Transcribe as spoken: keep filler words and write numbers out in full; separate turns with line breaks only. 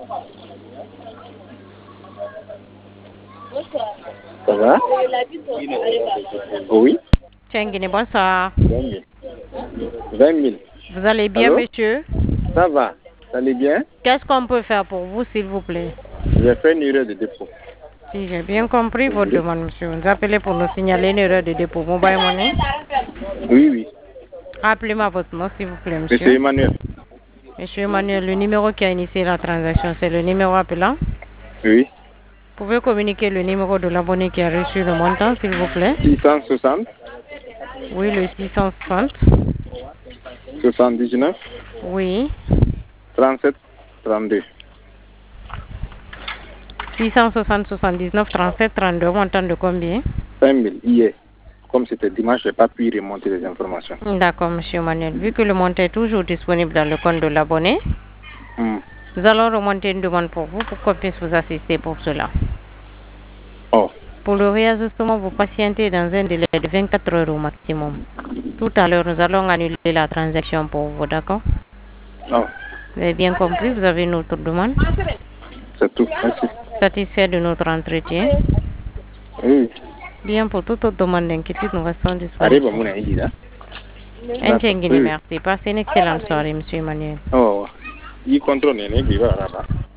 Ça va? Oui.
Tchenguine, bonsoir.
vingt mille. vingt mille.
Vous allez bien,
Allô?
monsieur?
Ça va? Ça allait bien?
Qu'est-ce qu'on peut faire pour vous, s'il vous plaît?
J'ai fait une erreur de dépôt.
Si j'ai bien compris votre demande, monsieur. Vous appelez pour nous signaler une erreur de dépôt mobile money.
Oui, oui.
Rappelez-moi votre nom, s'il vous plaît, monsieur.
Monsieur Emmanuel.
Monsieur Emmanuel, le numéro qui a initié la transaction, c'est le numéro appelant.
Oui.
Vous pouvez communiquer le numéro de l'abonné qui a reçu le montant, s'il vous plaît?
six cent soixante.
Oui, le six cent soixante.
soixante-dix-neuf.
Oui.
trente-sept trente-deux.
six cent soixante, soixante-dix-neuf, trente-sept, trente-deux, montant de combien?
cinq mille hier. Comme c'était dimanche, je n'ai pas pu remonter les informations.
D'accord, monsieur Emmanuel. Vu que le montant est toujours disponible dans le compte de l'abonné,
Hmm.
nous allons remonter une demande pour vous pour qu'on puisse vous assister pour cela.
Oh.
Pour le réajustement, vous patientez dans un délai de vingt-quatre heures au maximum. Tout à l'heure, nous allons annuler la transaction pour vous, d'accord?
Oh.
Vous avez bien compris, vous avez une autre demande?
C'est tout. Merci.
Satisfait de notre entretien?
Oui.
Bien, pour toute autre demande d'inquiétude, nous restons
Arrive
disponibles.
à mon avis, là.
Tchenguine,
Oui.
merci. Passez une excellente soirée, monsieur Emmanuel.
Oh. Il contrôle, il est là.